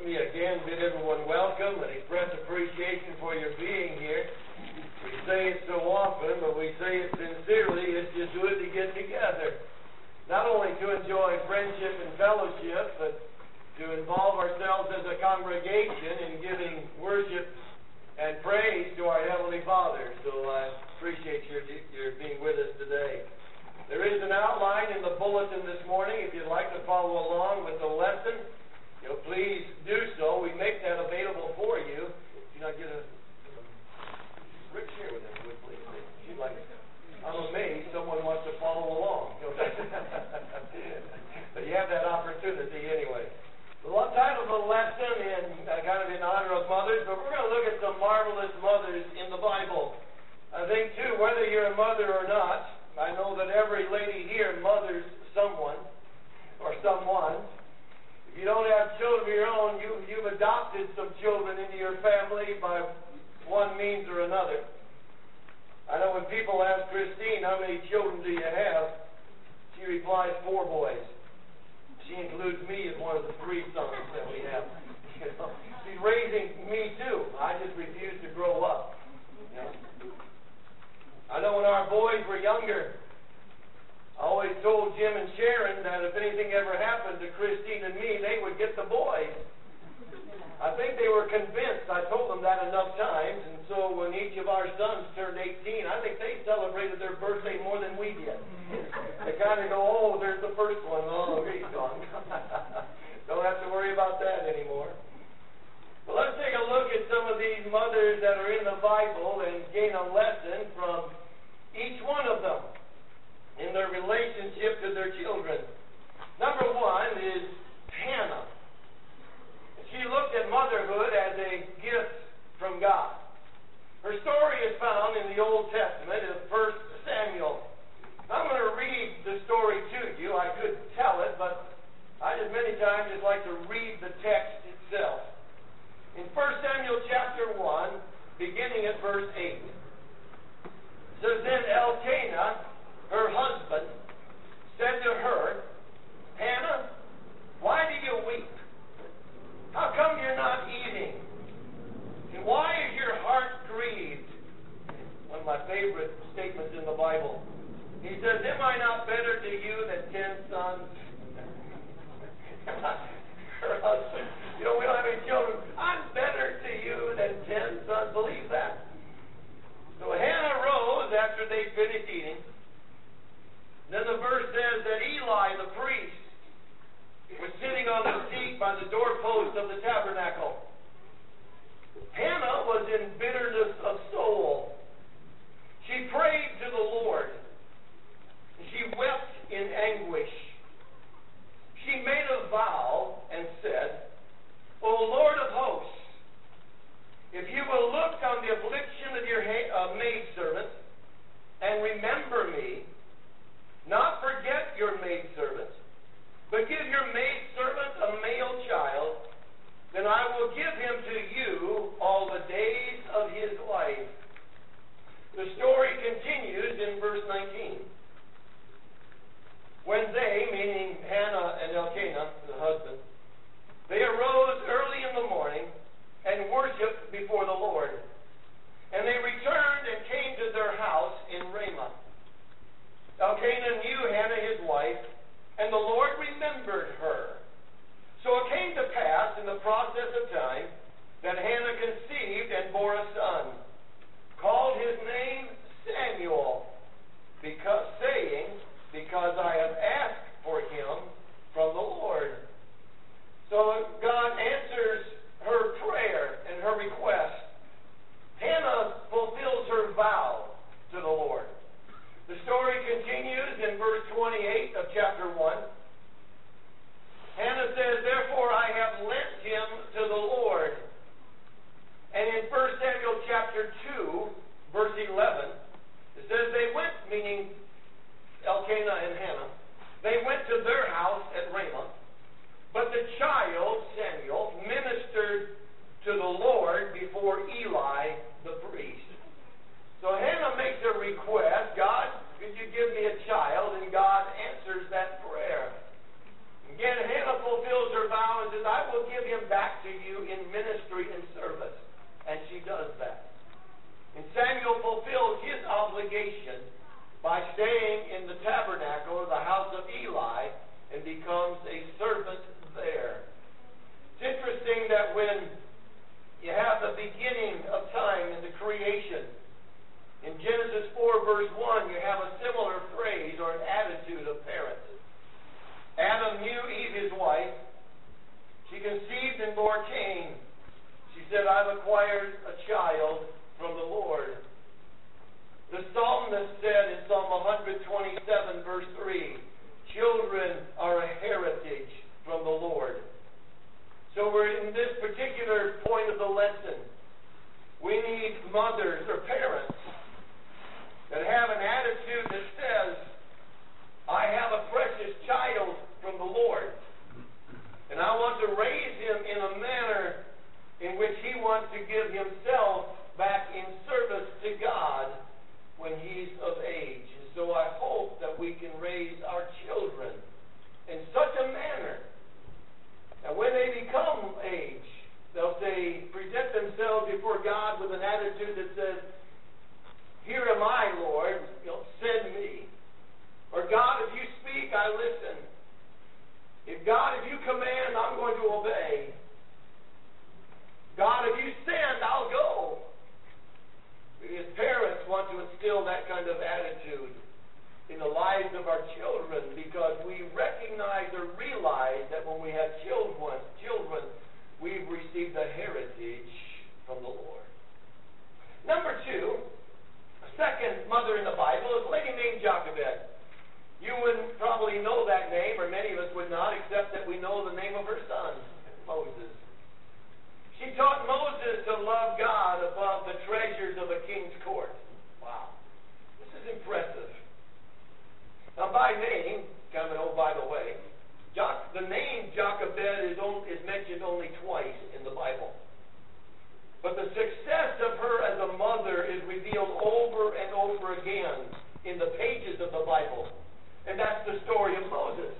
Let me again bid everyone welcome and express appreciation for your being here. We say it so often, but we say it sincerely. It's just good to get together. Not only to enjoy friendship and fellowship, but to involve ourselves as a congregation in giving worship and praise to our Heavenly Father. So I appreciate your being with us today. There is an outline in the bulletin this morning. If you'd like to follow along with the lesson, please do so. We make that available for you. If you not get a Rick, share with us, please. I'm amazed someone wants to follow along. But you have that opportunity anyway. The title of the lesson is kind of in honor of mothers, but we're going to look at some marvelous mothers in the Bible. I think, too, whether you're a mother or not, I know that every lady here mothers someone or someone. If you don't have children of your own, you've adopted some children into your family by one means or another. I know when people ask Christine, how many children do you have? She replies, 4 boys. She includes me as one of the 3 sons that we have. She's raising me too. I just refuse to grow up. I know when our boys were younger, I always told Jim and Sharon that if anything ever happened to Christine and me, they would get the boys. I think they were convinced. I told them that enough times, and so when each of our sons turned 18, I think they celebrated their birthday more than we did. They kind of go, oh, there's the first one. Oh, he's gone. Don't have to worry about that anymore. Well, let's take a look at some of these mothers that are in the Bible and gain a lesson from each one of them in their relationship to their children. Number 1 is Hannah. She looked at motherhood as a gift from God. Her story is found in the Old Testament of 1 Samuel. I'm going to read the story to you. I could tell it, but I just many times just like to read the text itself. In 1 Samuel chapter 1, beginning at verse 8, it says, Then Elkanah, her husband, said to her, Hannah, why do you weep? How come you're not eating? And why is your heart grieved? One of my favorite statements in the Bible. He says, Am I not better to you than 10 sons? Her husband. We don't have any children. I'm better to you than 10 sons. Believe that. So Hannah rose after they finished eating. Then the verse says that Eli, the priest, was sitting on the seat by the doorpost of the tabernacle. Hannah was in bitterness of soul. She prayed to the Lord. She wept in anguish. She made a vow and said, O Lord of hosts, if you will look on the affliction of your maidservant and remember me, not forget your maidservant, but give your maidservant a male child, then I will give him to you all the days of his life. The story continues in verse 19. When they, meaning Hannah and Elkanah, the husband, they arose early in the morning and worshipped before the Lord. And they returned and came to their house in Ramah. Elkanah knew Hannah his wife, and the Lord remembered her. So it came to pass in the process of time that Hannah conceived and bore a son, called his name Samuel, because I have asked for him from the Lord. So God answers her prayer and her request. Hannah fulfills her vow to the Lord. The story continues in verse 28 of chapter 1. Hannah says, Therefore I have lent him to the Lord. And in 1 Samuel chapter 2, verse 11, it says they went, meaning Elkanah and Hannah, they went to their house at Ramah, but the child, beginning of time in the creation. In Genesis 4, verse 1, you have a similar phrase or an attitude of parents. Adam knew Eve, his wife. She conceived and bore Cain. She said, I've acquired a child from the Lord. The psalmist said in Psalm 127, verse 3, children are a heritage from the Lord. So we're in this particular point of the lesson. We need mothers or parents that have an attitude that says, I have a precious child from the Lord, and I want to raise him in a manner in which he wants to give himself back in service to God when he's of age. And so I hope that we can raise our children in such a manner that when they become age, they'll present themselves before God with an attitude that says, here am I, Lord, send me. Or God, if you speak, I listen. If God, if you command, I'm going to obey. God, if you send, I'll go. As parents want to instill that kind of attitude in the lives of our children, because we recognize or realize that when we have children, we've received a heritage from the Lord. Number two, a second mother in the Bible is a lady named Jochebed. You wouldn't probably know that name, or many of us would not, except that we know the name of her son, Moses. She taught Moses to love God above the treasures of a king's court. Wow. This is impressive. Now, by name, kind of an old by the way, the name Jochebed is mentioned only twice in the Bible. But the success of her as a mother is revealed over and over again in the pages of the Bible. And that's the story of Moses.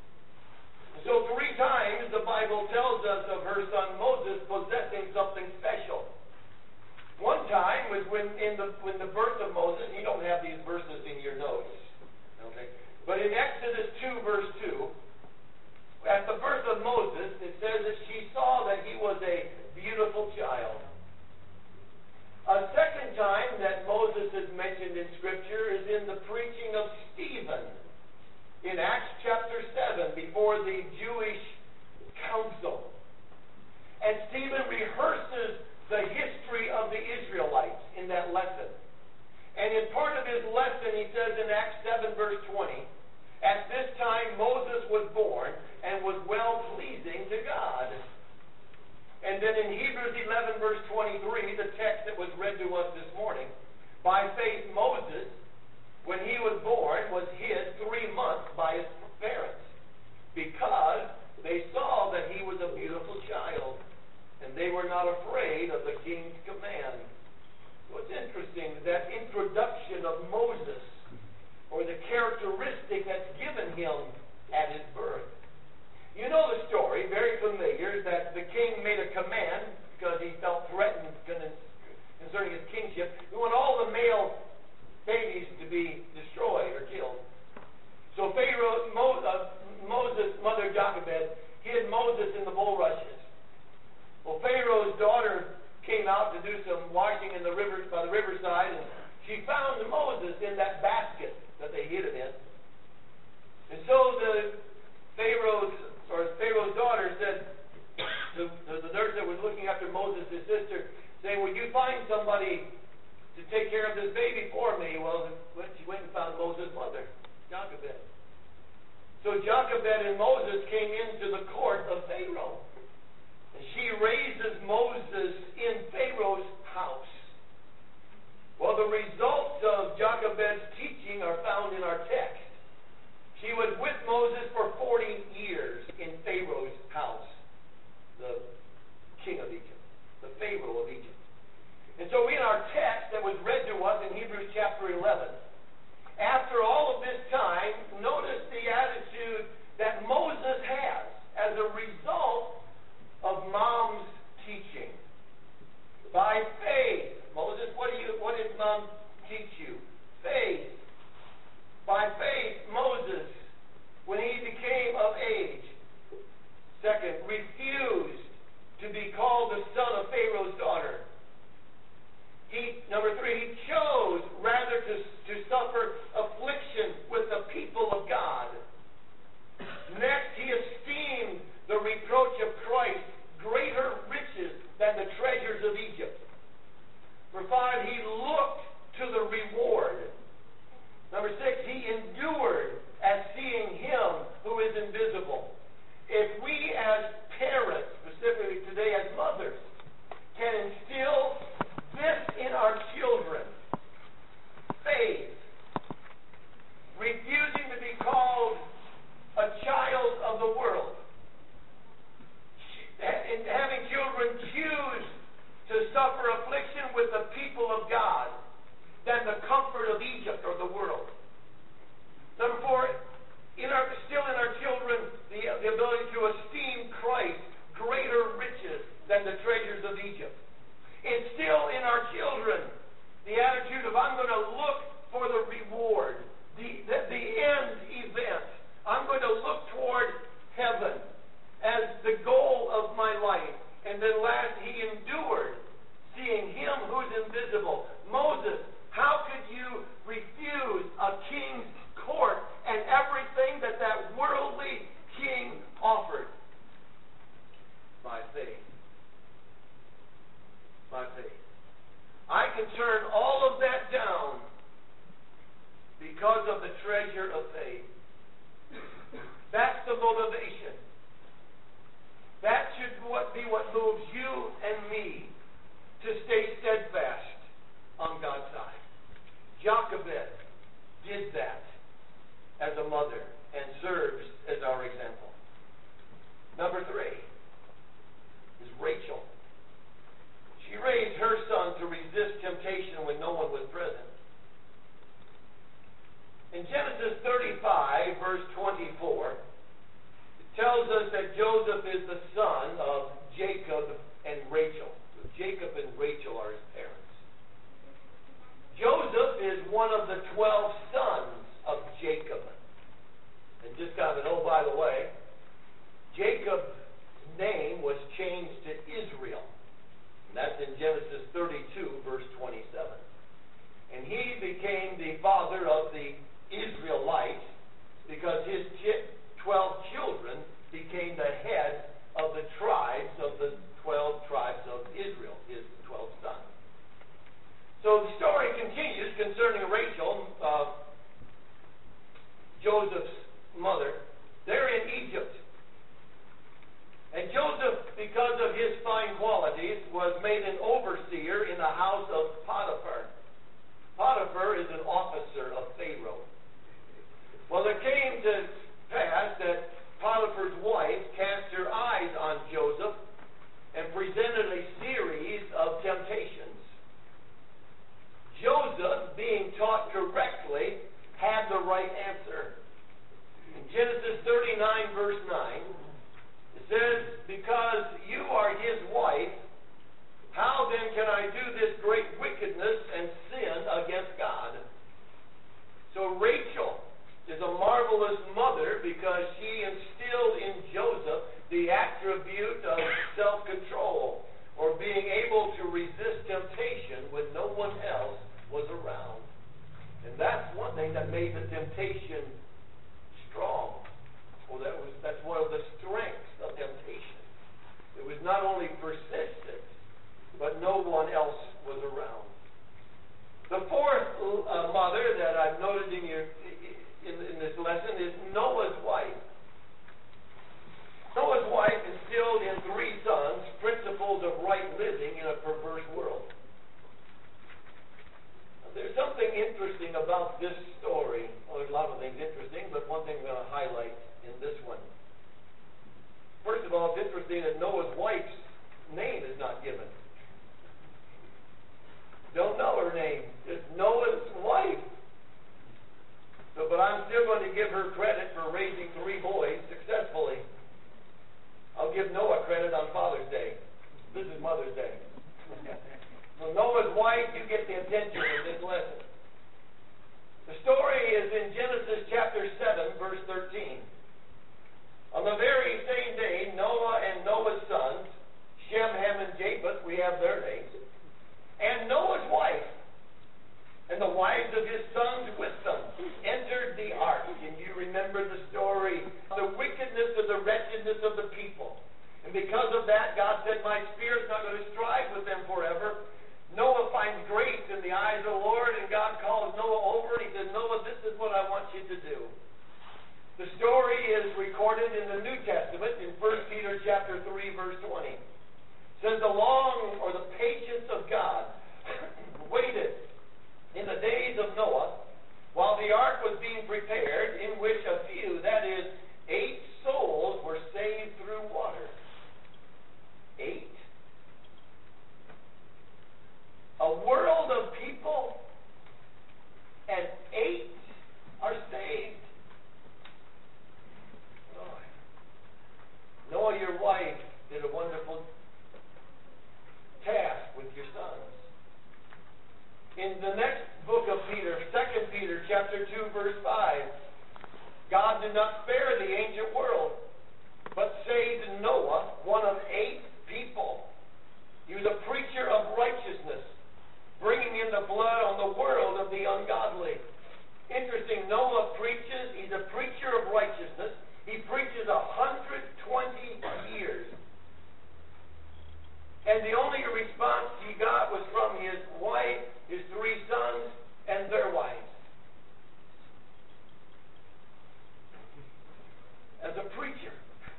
So 3 times the Bible tells us of her son Moses possessing something special. One time was when the birth of Moses. You don't have these verses in your notes. Okay. But in Exodus 2, verse 2, at the birth of Moses, it says that she saw that he was a beautiful child. A second time that Moses is mentioned in Scripture is in the preaching of Stephen in Acts chapter 7 before the Jewish council. And Stephen rehearses the history of the Israelites in that lesson. And in part of his lesson, he says in Acts 7, verse 20, at this time Moses was born and was well-pleasing to God. And then in Hebrews 11, verse 23, the text that was read to us this morning, by faith Moses, when he was born, was hid 3 months by his parents, because they saw that he was a beautiful child, and they were not afraid of the king's command. So it's interesting, that introduction of Moses, or the characteristic that's given him at his birth. You know the story, very familiar, that the king made a command because he felt threatened concerning his kingship. He wanted all the male babies to be destroyed or killed. So Moses' mother Jochebed hid Moses in the bulrushes. Well, Pharaoh's daughter came out to do some washing in the river, by the riverside, and she found Moses in that basket that they hid him in. And so Pharaoh's daughter said to the nurse that was looking after Moses, his sister, saying, would you find somebody to take care of this baby for me? Well, she went and found Moses' mother, Jochebed. So Jochebed and Moses came into the court of Pharaoh. And she raises Moses in Pharaoh's house. Well, the results of Jochebed's teaching are found in our text. She was with Moses for 40 years in Pharaoh's house, the king of Egypt, the Pharaoh of Egypt. And so in our text that was read to us in Hebrews chapter 11, after all of this time, notice the attitude that Moses has as a result of mom's teaching. By faith, Moses, what did mom teach you? Faith. By faith, Moses, when he became of age, second, refused to be called the son of Pharaoh's daughter, Number three, he chose rather to suffer affliction with the people of God. Next, he esteemed the reproach of Christ greater riches than the treasures of Egypt. Number five, he looked to the reward. Number six, he endured as seeing him who is invisible. If we as parents, specifically today as mothers, can instill this in our children, faith, refusing to be called a child of the world, and having children choose to suffer affliction with the people of God than the comfort of Egypt or the world. Number four, still in our children, the ability to esteem Christ greater riches than the treasures of Egypt. Instill in our children the attitude of, I'm going to look for the reward, the end event. I'm going to look toward heaven as the goal of my life. And then last, he endured, seeing him who's invisible. Moses, how could you refuse a king's court and everything that worldly king offered? By faith. By faith. I can turn all of that down because of the treasure of faith. That's the motivation. That should be what moves you and me to stay steadfast on God's side. Jochebed did that as a mother and serves as our example. Number three is Rachel. She raised her son to resist temptation when no one was present. In Genesis 35, verse 24, it tells us that Joseph is the son of Jacob and Rachel. So Jacob and Rachel are his parents. Joseph is one of the 12 sons of Jacob. And just kind of an, oh, by the way, Jacob's name was changed to Israel. And that's in Genesis 32, verse 27. And he became the father of the Israelites because his 12 children became the head of the tribes of the 12 tribes of Israel, his 12 sons. So the story continues concerning Rachel, Joseph's mother. They're in Egypt. And Joseph, because of his fine qualities, was made an overseer in the house of Potiphar. Potiphar is an officer of Pharaoh. Well, it came to pass that Potiphar's wife cast her eyes on Joseph and presented a series of temptations. Joseph, being taught correctly, had the right answer. In Genesis 39, verse 9, it says, because you are his wife, how then can I do this great wickedness and sin against God? So Rachel is a marvelous mother because she instilled in Joseph the attribute of self-control, or being able to resist temptation when no one else was around. And that's one thing that made the temptation strong. Well, that's one of the strengths of temptation. It was not only persistent, but no one else was around. The fourth mother that I've noted in this lesson is Noah's wife. Noah's wife instilled in 3 sons principles of right living in a perverse world. There's something interesting about this story. Well, there's a lot of things interesting, but one thing I'm going to highlight in this one. First of all, it's interesting that Noah's wife's name is not given. Don't know her name. It's Noah's wife. So, but I'm still going to give her credit for raising 3 boys successfully. I'll give Noah credit on Father's Day. This is Mother's Day. So Noah's wife, you get the attention in this lesson. The story is in Genesis chapter 7, verse 13. On the very same day, Noah and Noah's sons, Shem, Ham, and Japheth, we have their names, and Noah's wife of that, God said, my Spirit's not going to strive with them forever. Noah finds grace in the eyes of the Lord, and God calls Noah over, and he says, Noah, this is what I want you to do. The story is recorded in the New Testament in 1 Peter chapter 3, verse 20. It says, the long or the patience of God waited in the days of Noah while the ark was being prepared, in which a few, that is, 8 souls, were saved through water. 8? A world of people, and 8 are saved. Oh. Noah, your wife, did a wonderful task with your sons. In the next book of Peter, 2 Peter chapter 2, verse 5, God did not spare the ancient world, but saved Noah, one of 8 people. He was a preacher of righteousness, bringing in the blood on the world of the ungodly. Interesting, Noah preaches, he's a preacher of righteousness. He preaches 120 years. And the only response he got was from his wife, his 3 sons, and their wives. As a preacher.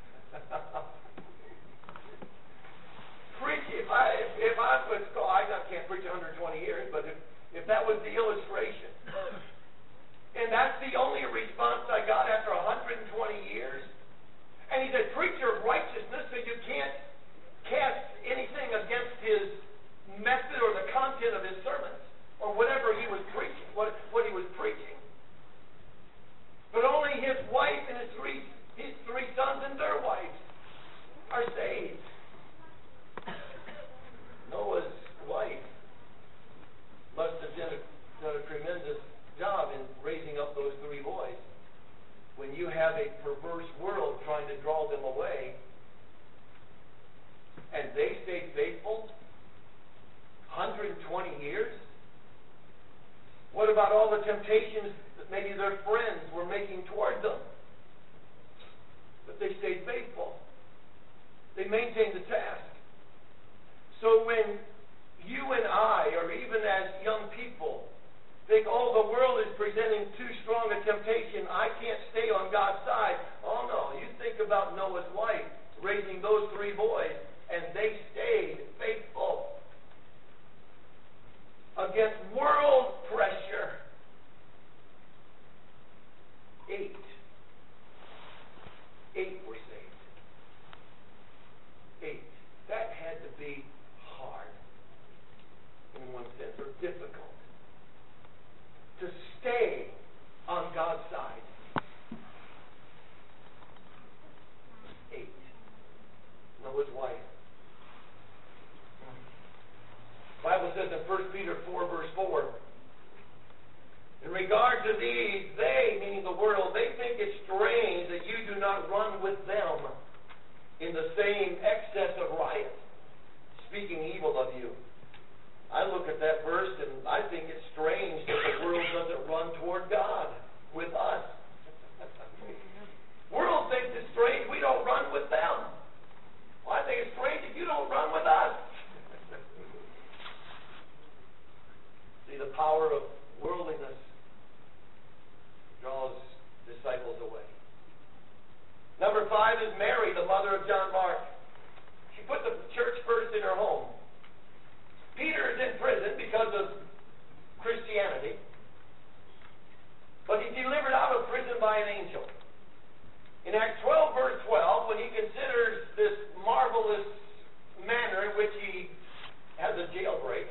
If I was, I can't preach 120 years, but if that was the illustration, and that's the only response I got after 120 years, and he's a preacher of righteousness, so you can't cast anything against his method or the content of his sermons, or whatever he was preaching, what he was preaching. But only his wife and his three sons and their wives are saved. Noah's wife must have done a tremendous job in raising up those 3 boys. When you have a perverse world trying to draw them away, and they stayed faithful 120 years. What about all the temptations that maybe their friends were making toward them? But they stayed faithful. They maintained the task. So when you and I, or even as young people, think, oh, the world is presenting too strong a temptation, I can't stay on God's side. Oh, no. You think about Noah's wife raising those 3 boys, and they stayed faithful against world pressure. 8 were saved. 8. That had to be hard, in one sense, or difficult, to stay on God's side. 8. Noah's wife. The Bible says in 1 Peter 4, verse 4, in regard to these, they, meaning the world, they think it strange that you do not run with them in the same excess of riot, speaking evil of you. I look at that verse and I think it's strange that the world doesn't run toward God with us. World thinks it's strange we don't run with them. Well, I think it's strange if you don't run with us. See, the power of worldliness draws disciples away. Number 5 is Mary, the mother of John Mark. She put the church first in her home. Peter is in prison because of Christianity, but he's delivered out of prison by an angel. In Acts 12, verse 12, when he considers this marvelous manner in which he has a jailbreak,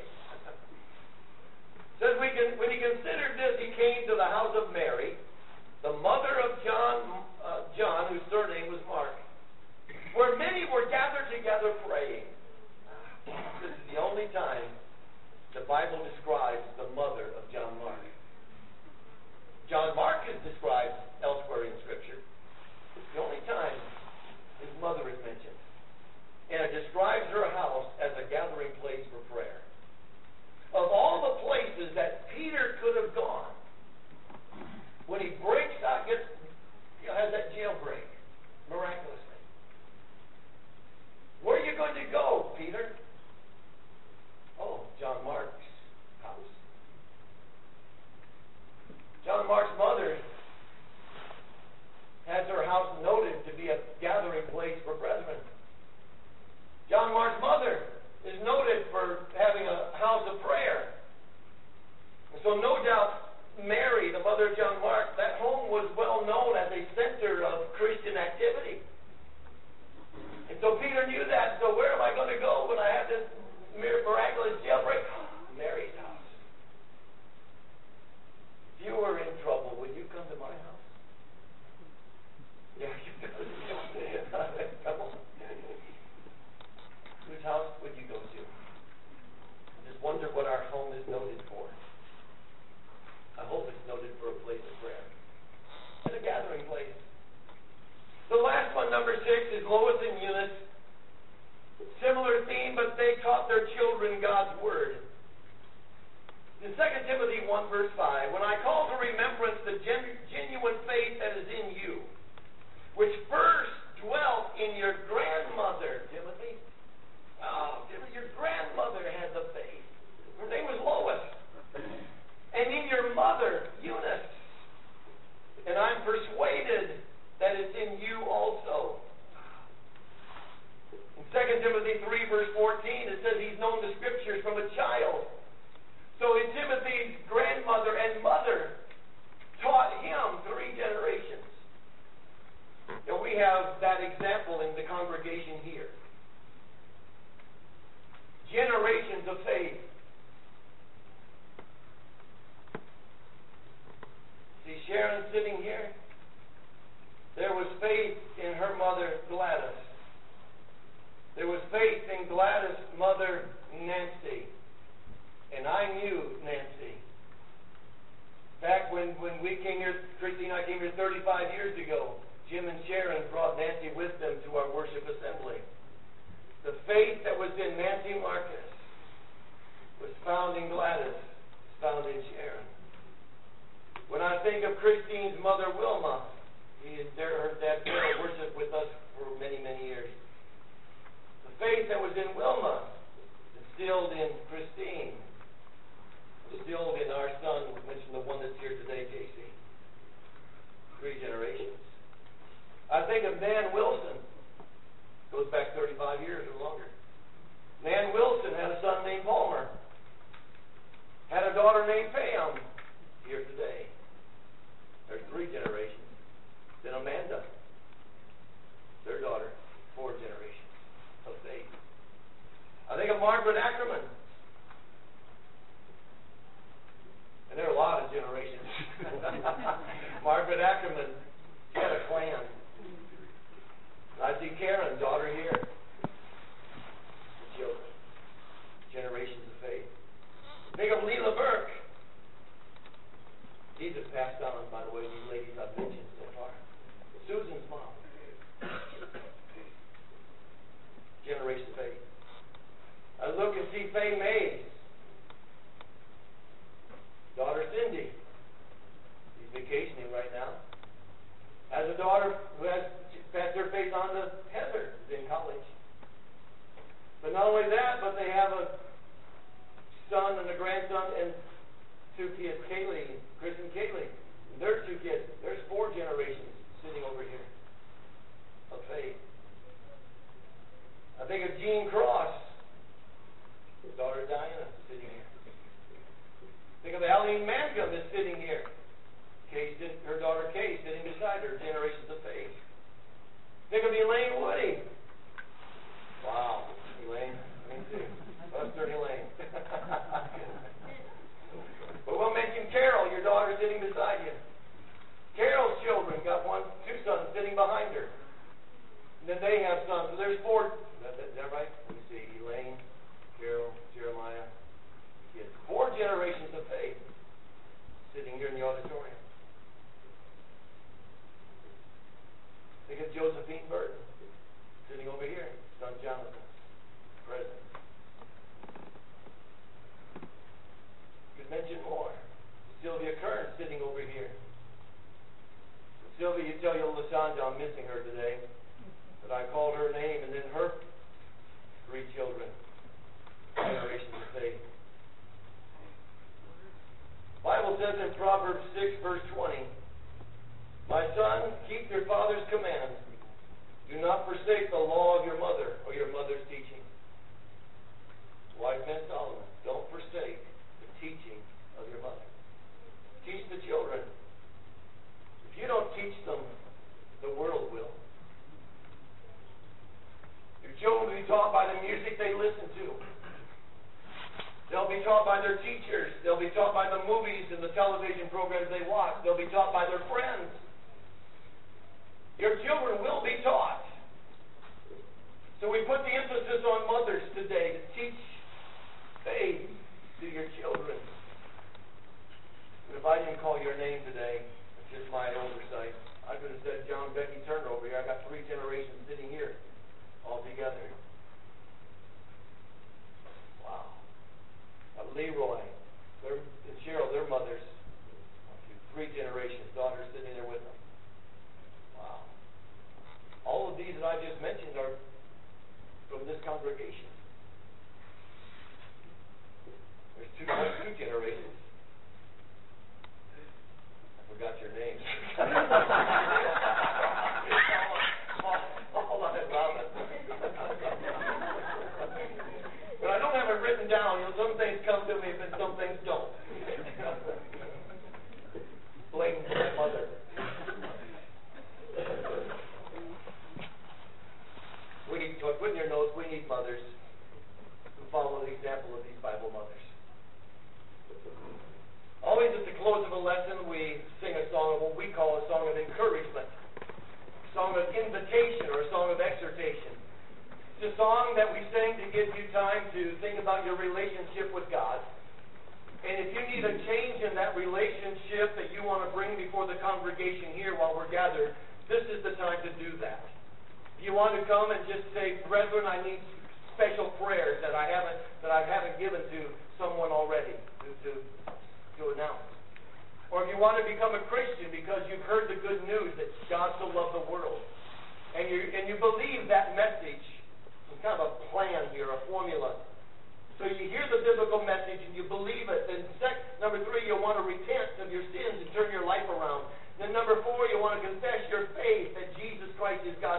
says when he considered this, he came to the house of Mary, the mother of John, whose surname was Mark, where many were gathered together praying. This is the only time the Bible describes the mother of John Mark. John Mark is described elsewhere in Scripture. It's the only time his mother is mentioned. And it describes her house as a gathering place for prayer. Of all the places that Peter could have gone, when he breaks out, has that jailbreak, miraculously. Where John Mark's mother is noted for having a house of prayer. And so no doubt Mary, the mother of John Mark, that home was well known as a center of Christian activity. And so Peter knew that. So where am I going to go when I have this miraculous jailbreak? Mary's house. If you were in trouble, would you come to my house? Yeah, you come on. Whose house would you go to? I just wonder what our home is noted for. I hope it's noted for a place of prayer. It's a gathering place. The last one, number 6, is Lois and Eunice. Similar theme, but they taught their children God's Word. In 2 Timothy 1, verse 5, when I call to remembrance the genuine faith that is in you, which first dwelt in your grandmother, Timothy. Oh, Timothy, your grandmother had the faith. Her name was Lois. And in your mother, Eunice. And I'm persuaded that it's in you also. In 2 Timothy 3, verse 14, it says he's known the Scriptures from a child. So in Timothy's grandmother and mother taught him 3 generations. And we have that example in the congregation here. Generations of faith. See Sharon sitting here? There was faith in her mother, Gladys. There was faith in Gladys' mother, Nancy. And I knew Nancy. Back when we came here, Christy and I came here 35 years ago, Jim and Sharon brought Nancy with them to our worship assembly. The faith that was in Nancy Marcus was found in Gladys, found in Sharon. When I think of Christine's mother, Wilma, her dad Bill worshiped with us for many, many years. The faith that was in Wilma, instilled in Christine, instilled in our son, we mentioned the one that's here today, Casey. 3 generations. I think of Nan Wilson. Goes back 35 years or longer. Nan Wilson had a son named Palmer. Had a daughter named Pam, here today. There's 3 generations. Then Amanda, their daughter, 4 generations of faith. I think of Margaret Ackerman. And there are a lot of generations. Margaret Ackerman, she had a clan. I see Karen, daughter here. Children. Generations of faith. Think of Leela Burke. These have passed on, by the way, these ladies I've mentioned so far. Susan's mom. Generation of faith. I look and see Faye Mays. Daughter Cindy. She's vacationing right now. Has a daughter who has passed her faith on to Heather, who's in college. But not only that, but they have a son and a grandson and 2 kids, Kaylee, Chris and Kaylee. And their 2 kids. There's 4 generations sitting over here of faith. I think of Jean Cross, his daughter Diana, sitting here. Think of Aline Mangum is sitting here. Her daughter Kay sitting beside her, generations of faith. Think of Elaine Woody. Wow, Elaine, me too. Buster Elaine. But we'll mention Carol, your daughter sitting beside you. Carol's children got 2 sons sitting behind her. And then they have sons. So there's 4. Is that right? Let me see. Elaine, Carol, Jeremiah, kids. 4 generations of faith sitting here in the auditorium. Think of Josephine Burton sitting over here. Son Jonathan, present. Could mention more. Sylvia Kern sitting over here. Sylvia, you tell your LaShonda I'm missing her today. But I called her name and then her 3 children. Generations of faith. The Bible says in Proverbs 6, verse 20, my son, keep your father's commands. Do not forsake the law of your mother or your mother's teaching. Wise man Solomon, don't forsake the teaching of your mother. Teach the children. If you don't teach them, the world will. Your children will be taught by the music they listen to. They'll be taught by their teachers. They'll be taught by the movies and the television programs they watch. They'll be taught by their friends. Your children will be taught. So we put the emphasis on mothers today to teach faith to your children. And if I didn't call your name today, it's just my oversight. I could have said John, Becky Turner over here. I got 3 generations sitting here all together. Wow. Leroy, and Cheryl, their mothers. 3 generations, daughters sitting there with them. Wow. All of these that I just mentioned are from this congregation. There's 2 generations. I forgot your names. All I love it. But I don't have it written down. Some things come to me, but some things don't. Blame my mother. Put in your notes, we need mothers who follow the example of these Bible mothers. Always at the close of a lesson, we sing a song of what we call a song of encouragement, a song of invitation, or a song of exhortation. It's a song that we sing to give you time to think about your relationship with God. And if you need a change in that relationship that you want to bring before the congregation here while we're gathered, this is the time to do that. If you want to come and just say, brethren, I need special prayers that I haven't given to someone already to announce. Or if you want to become a Christian because you've heard the good news that God so loved the world, and you believe that message, it's kind of a plan here, a formula. So you hear the biblical message and you believe it. Then number 3, you want to repent of your sins and turn your life around. Then number 4, you want to confess your faith that Jesus Christ is God